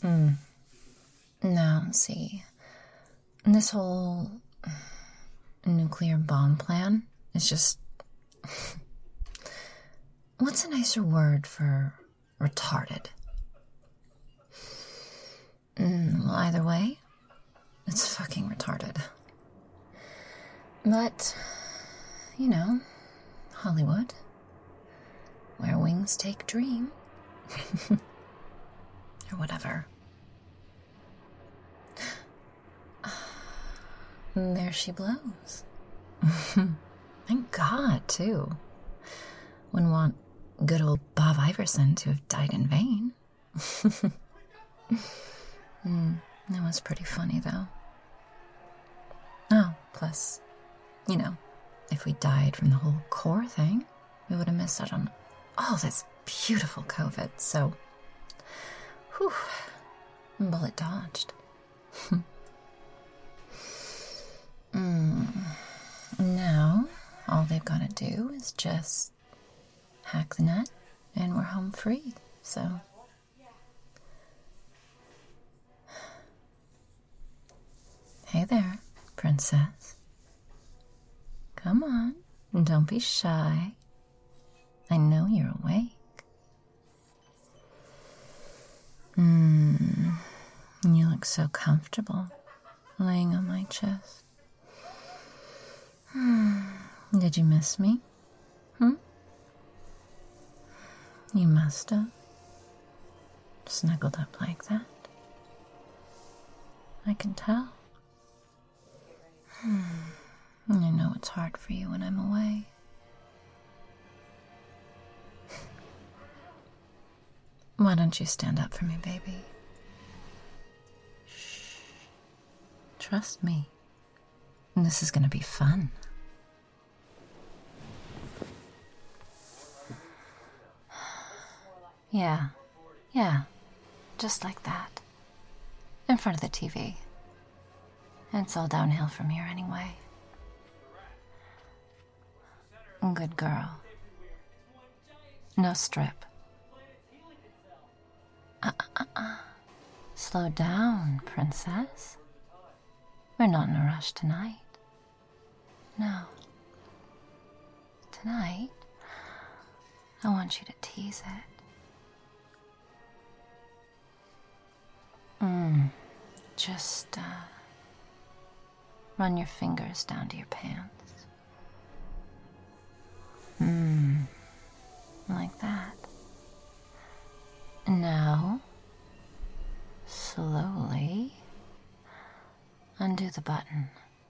Now, see, this whole nuclear bomb plan is just... What's a nicer word for retarded? Well, either way, it's fucking retarded. But, you know, Hollywood, where wings take dream. Or whatever. There she blows. Thank God, too. Wouldn't want good old Bob Iverson to have died in vain. That was pretty funny, though. Oh, plus, you know, if we died from the whole core thing, we would have missed out on all this beautiful COVID, so... Whew. Bullet dodged. Now, all they've got to do is just hack the net, and we're home free, so... Hey there, princess. Come on, don't be shy. I know you're awake. You look so comfortable laying on my chest. Did you miss me? You must have. Snuggled up like that. I can tell. I know it's hard for you when I'm away. Why don't you stand up for me, baby? Shh. Trust me. This is gonna be fun. Yeah. Just like that. In front of the TV. It's all downhill from here anyway. Good girl. No strip. Slow down, princess. We're not in a rush tonight. No. Tonight, I want you to tease it. Just, run your fingers down to your pants. Like that. Now, slowly undo the button.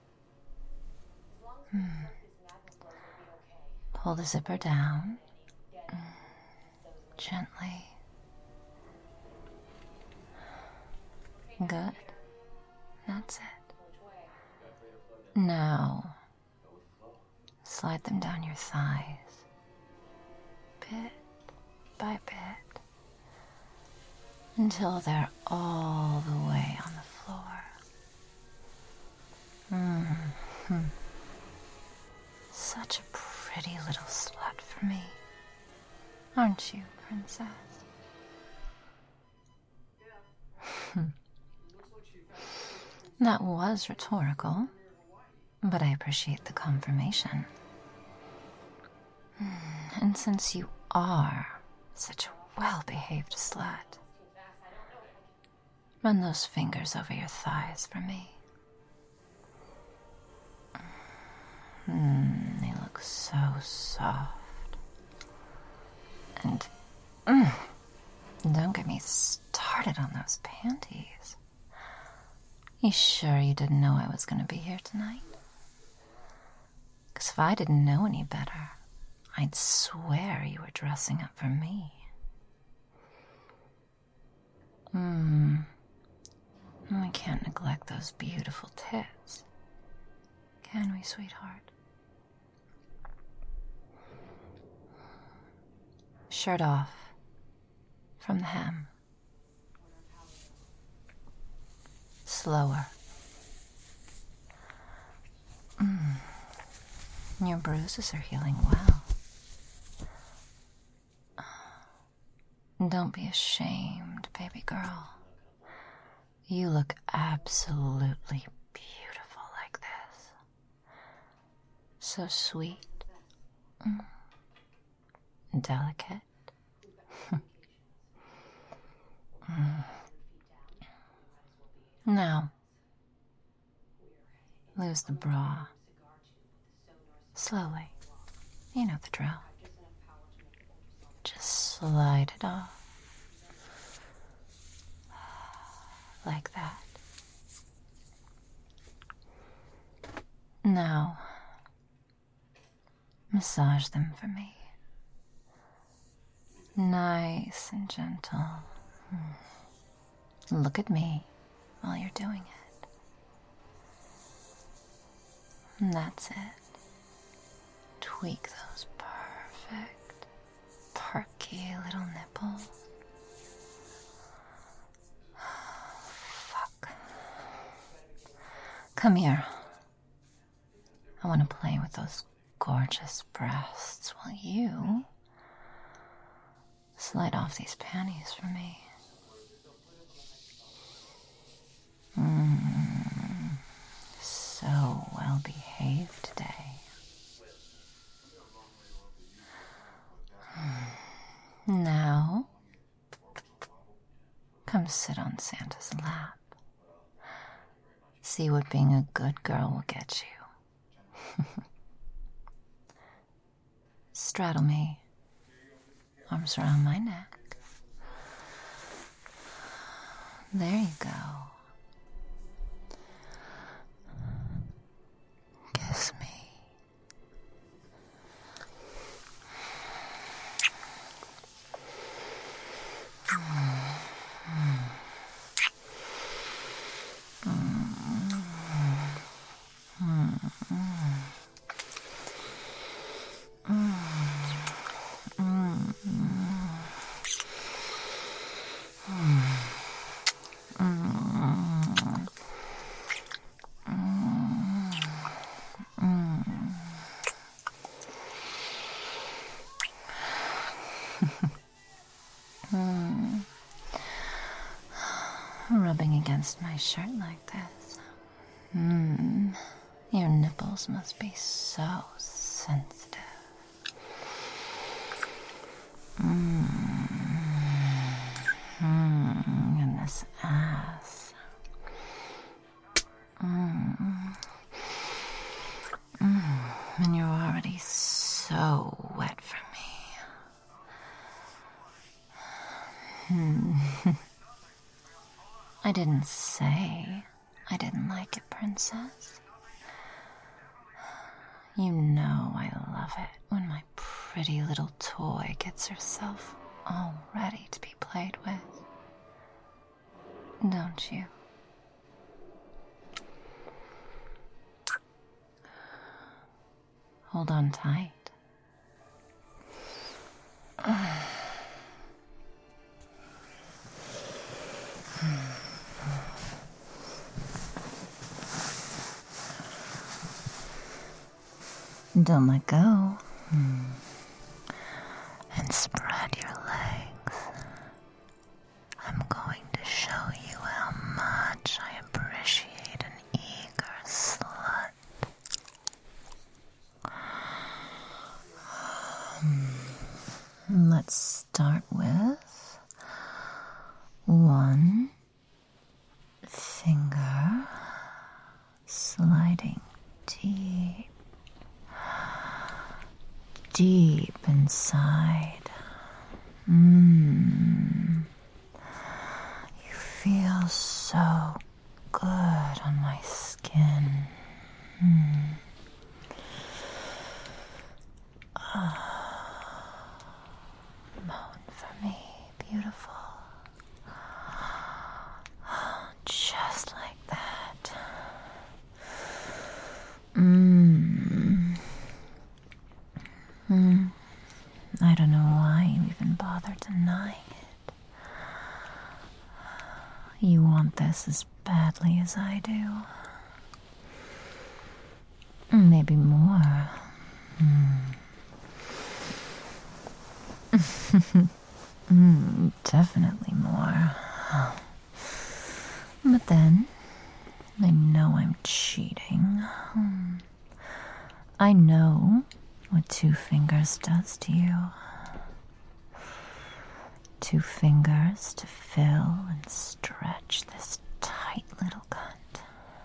Pull the zipper down. Gently. Good. That's it. Now, slide them down your thighs. Bit by bit. Until they're all the way on the floor. Such a pretty little slut for me. Aren't you, princess? That was rhetorical, but I appreciate the confirmation. And since you are such a well-behaved slut, run those fingers over your thighs for me. They look so soft. And don't get me started on those panties. You sure you didn't know I was going to be here tonight? 'Cause if I didn't know any better, I'd swear you were dressing up for me. We can't neglect those beautiful tits. Can we, sweetheart? Shirt off from the hem. Slower. Your bruises are healing well. Don't be ashamed, baby girl. You look absolutely beautiful like this. So sweet. Delicate. Now, lose the bra. Slowly. You know the drill. Just slide it off. Like that. Now, massage them for me. Nice and gentle. Look at me while you're doing it. And that's it. Tweak those perfect, perky little nipples. Fuck. Come here. I want to play with those gorgeous breasts while you slide off these panties for me. So well behaved today. Now, come sit on Santa's lap. See what being a good girl will get you. Straddle me. Arms around my neck. There you go. Kiss me. Rubbing against my shirt like this. Your nipples must be so sensitive. And this ass. And you're already so wet for me. I didn't say I didn't like it, Princess. You know I love it when my pretty little toy gets herself all ready to be played with. Don't you? Hold on tight. Don't let go. And spread your legs. I'm going to show you how much I appreciate an eager slut. Let's start with one finger sliding deep inside. You feel so good on my skin. Moan for me, beautiful. Just like that. I don't know why you even bother denying it. You want this as badly as I do. Maybe more. Definitely more. But But then, I know I'm cheating. I know what 2 fingers does to you. 2 fingers to fill and stretch this tight little cunt.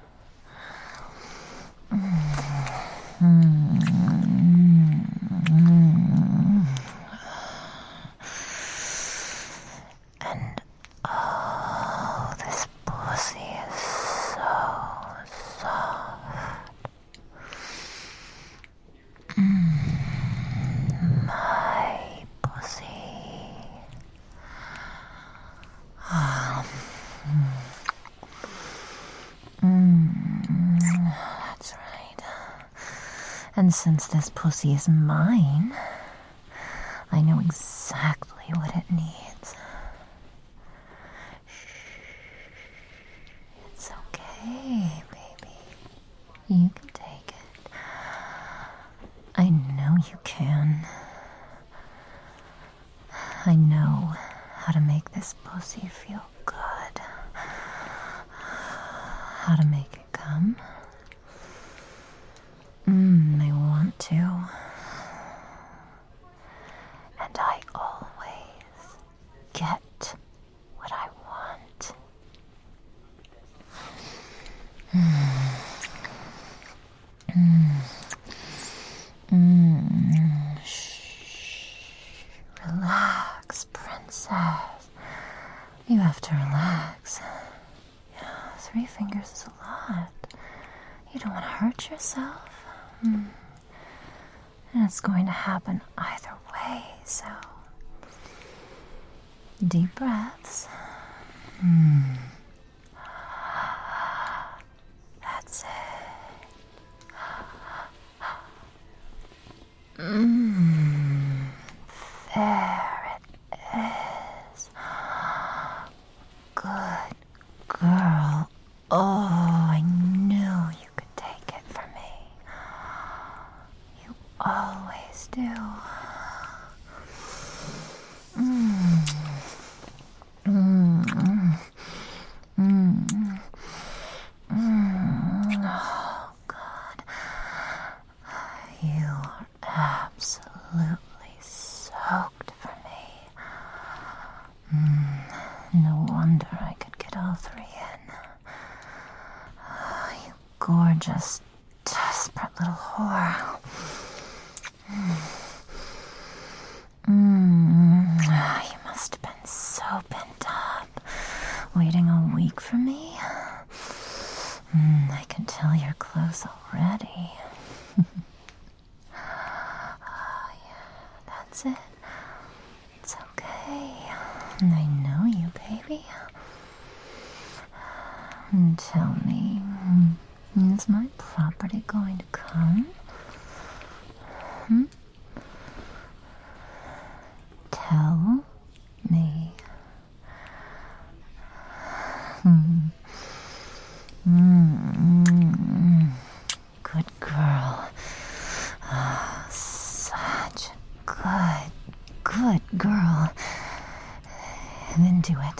And oh, this pussy is so soft. My pussy. That's right. And since this pussy is mine, I know exactly what it needs. It's okay, baby. You can take it. I know you can. I know how to make this pussy feel good. How to make it come. I want to. And I always get what I want. Relax, princess. You have to relax. 3 fingers is a lot. You don't want to hurt yourself. And it's going to happen either way, so deep breaths. That's it. There it is. Good girl. Oh, I knew you could take it from me. You always do. Oh, God. You are absolutely soaked for me. No wonder I could get all 3 in. Oh, you gorgeous, desperate little whore. You must have been so pent up, waiting a week for me. I can tell you're close already. Oh, yeah, that's it. It's okay. I know you, baby. Tell me, is my property going to come? Tell me. Good girl. Oh, such a good girl. Then do it.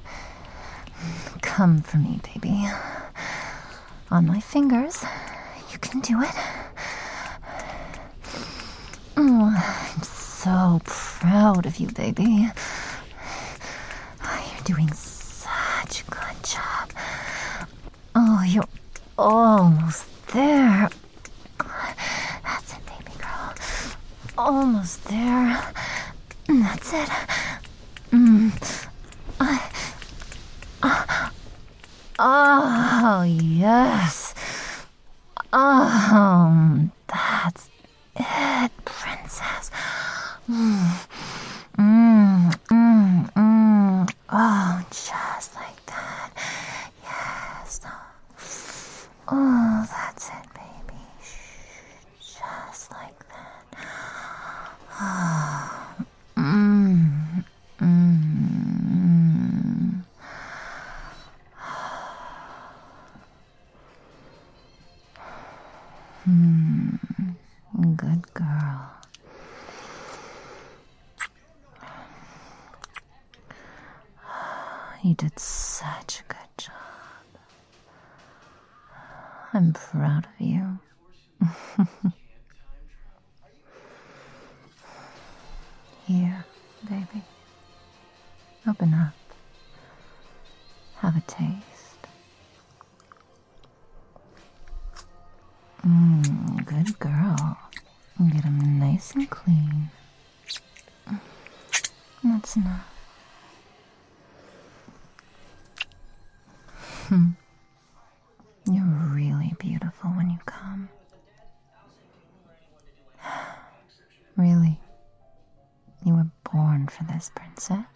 Come for me, baby. On my fingers. You can do it. Oh, I'm so proud of you, baby. Oh, you're doing such a good job. Oh, you're almost there. That's it, baby girl. Almost there. That's it. Oh, yes. Oh, that's it, princess. Oh, just like that. Yes. Oh, that's it, baby. Just like that. Oh. Good girl. You did such a good job. I'm proud of you. Here, baby. Open up. Have a taste. Good girl. Get them nice and clean. That's enough. You're really beautiful when you come. Really? You were born for this, princess.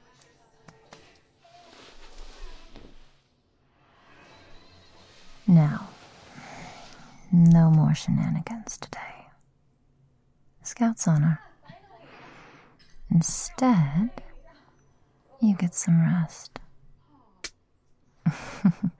Now, no more shenanigans today. Scout's honor. Instead, you get some rest.